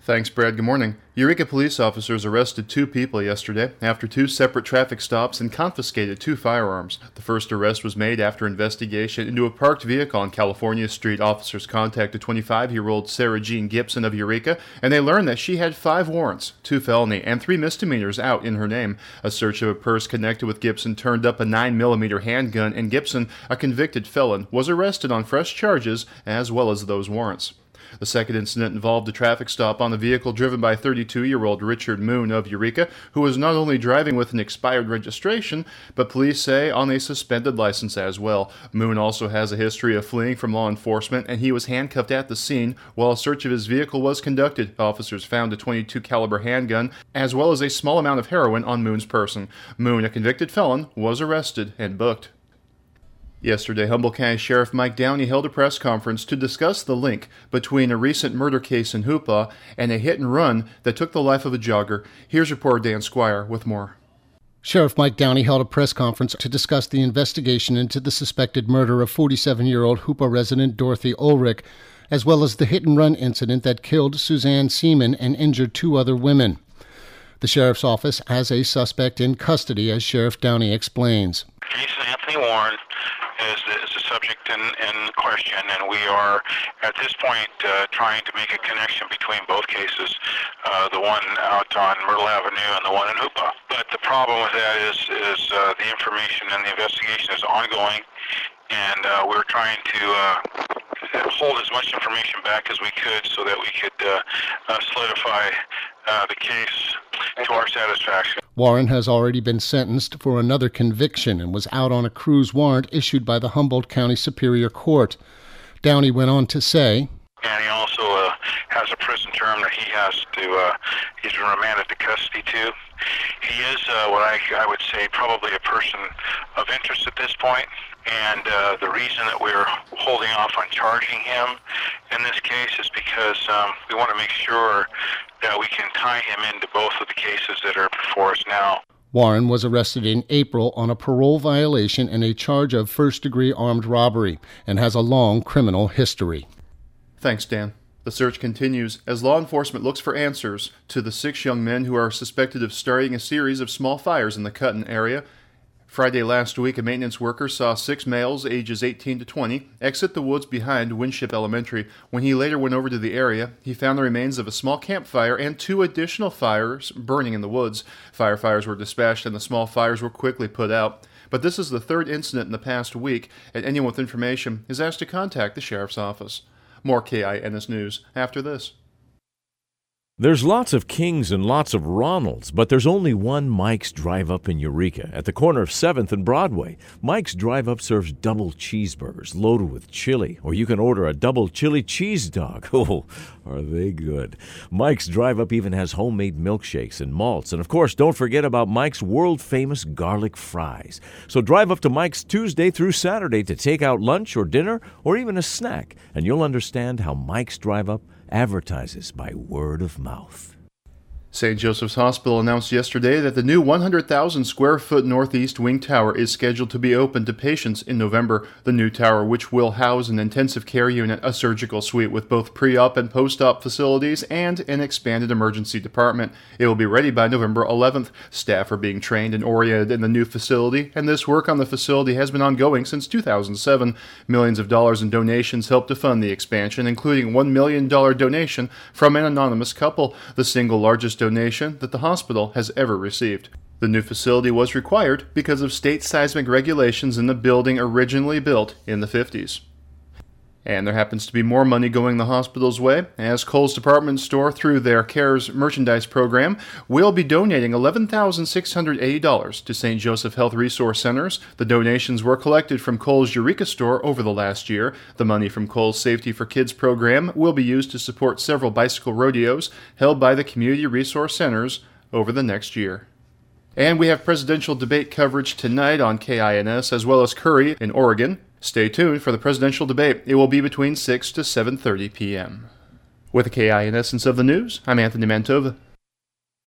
Thanks, Brad. Good morning. Eureka police officers arrested 2 people yesterday after 2 separate traffic stops and confiscated 2 firearms. The first arrest was made after investigation into a parked vehicle on California Street. Officers contacted 25-year-old Sarah Jean Gibson of Eureka, and they learned that she had 5 warrants, 2 felony, and 3 misdemeanors out in her name. A search of a purse connected with Gibson turned up a 9mm handgun, and Gibson, a convicted felon, was arrested on fresh charges as well as those warrants. The second incident involved a traffic stop on a vehicle driven by 32-year-old Richard Moon of Eureka, who was not only driving with an expired registration, but police say on a suspended license as well. Moon also has a history of fleeing from law enforcement, and he was handcuffed at the scene while a search of his vehicle was conducted. Officers found a .22 caliber handgun, as well as a small amount of heroin on Moon's person. Moon, a convicted felon, was arrested and booked. Yesterday, Humboldt County Sheriff Mike Downey held a press conference to discuss the link between a recent murder case in Hoopa and a hit-and-run that took the life of a jogger. Here's reporter Dan Squire with more. Sheriff Mike Downey held a press conference to discuss the investigation into the suspected murder of 47-year-old Hoopa resident Dorothy Ulrich, as well as the hit-and-run incident that killed Suzanne Seaman and injured 2 other women. The sheriff's office has a suspect in custody, as Sheriff Downey explains. Jason Anthony Warren is the subject in question, and we are at this point trying to make a connection between both cases, the one out on Myrtle Avenue and the one in Hoopa. But the problem with that is the information and the investigation is ongoing, and we're trying to hold as much information back as we could so that we could solidify the case to our satisfaction. Warren has already been sentenced for another conviction and was out on a cruise warrant issued by the Humboldt County Superior Court. Downey went on to say, and he also has a prison term that he's been remanded to custody to. He is what I would say probably a person of interest at this point, and the reason that we're holding off on charging him in this case is because we want to make sure that we can tie him into both of the cases that are before us now. Warren was arrested in April on a parole violation and a charge of first-degree armed robbery and has a long criminal history. Thanks, Dan. The search continues as law enforcement looks for answers to the 6 young men who are suspected of starting a series of small fires in the Cutton area. Friday last week, a maintenance worker saw 6 males ages 18 to 20 exit the woods behind Winship Elementary. When he later went over to the area, he found the remains of a small campfire and 2 additional fires burning in the woods. Firefighters were dispatched and the small fires were quickly put out. But this is the 3rd incident in the past week, and anyone with information is asked to contact the sheriff's office. More KINS News after this. There's lots of Kings and lots of Ronalds, but there's only one Mike's Drive Up in Eureka at the corner of 7th and Broadway. Mike's Drive Up serves double cheeseburgers loaded with chili, or you can order a double chili cheese dog. Oh, are they good. Mike's Drive Up even has homemade milkshakes and malts, and of course, don't forget about Mike's world-famous garlic fries. So drive up to Mike's Tuesday through Saturday to take out lunch or dinner or even a snack, and you'll understand how Mike's Drive Up advertises by word of mouth. St. Joseph's Hospital announced yesterday that the new 100,000 square foot Northeast Wing Tower is scheduled to be open to patients in November. The new tower, which will house an intensive care unit, a surgical suite with both pre-op and post-op facilities, and an expanded emergency department. It will be ready by November 11th. Staff are being trained and oriented in the new facility, and this work on the facility has been ongoing since 2007. Millions of dollars in donations helped to fund the expansion, including $1 million donation from an anonymous couple, the single largest donation that the hospital has ever received. The new facility was required because of state seismic regulations in the building originally built in the 50s. And there happens to be more money going the hospital's way, as Kohl's department store, through their CARES merchandise program, will be donating $11,680 to St. Joseph Health Resource Centers. The donations were collected from Kohl's Eureka store over the last year. The money from Kohl's Safety for Kids program will be used to support several bicycle rodeos held by the Community Resource Centers over the next year. And we have presidential debate coverage tonight on KINS, as well as Curry in Oregon. Stay tuned for the presidential debate. It will be between 6 to 7:30 p.m. With the KIN Essence of the News, I'm Anthony Mantova.